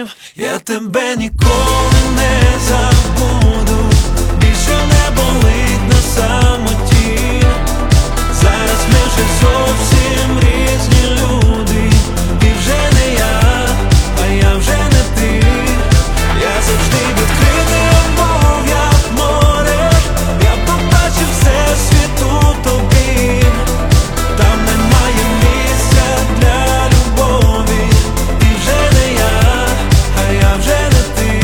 зовсім. Я тебе ніколи не забуду, більше не болить на самоті. Зараз ми вже зовсім різні люди. Ти вже не я, а я вже не ти. Я завжди відкритий, мов як море. Я побачив всесвіт у тобі. Там немає місця для любові. Ти вже не я, а я вже не ти.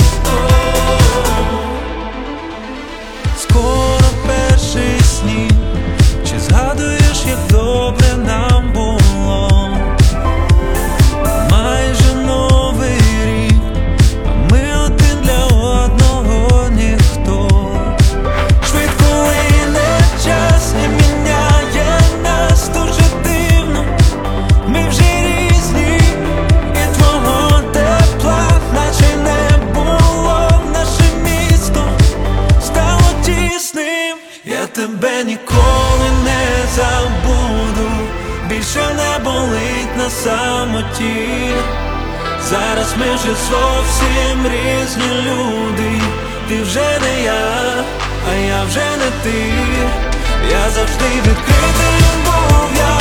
Скоро перший сніг. Чи згадуєш, як добре нам було? Майже новий рік, а ми один для одного ніхто. Швидко лине час і міняє нас дуже дивно. Ми вже різні, і твого тепла наче не було. Наше місто стало тісним. Я тебе ніколи не забуду, більше не болить на самоті. Зараз ми вже зовсім різні люди. Ти вже не я, а я вже не ти. Я завжди відкритий, мов як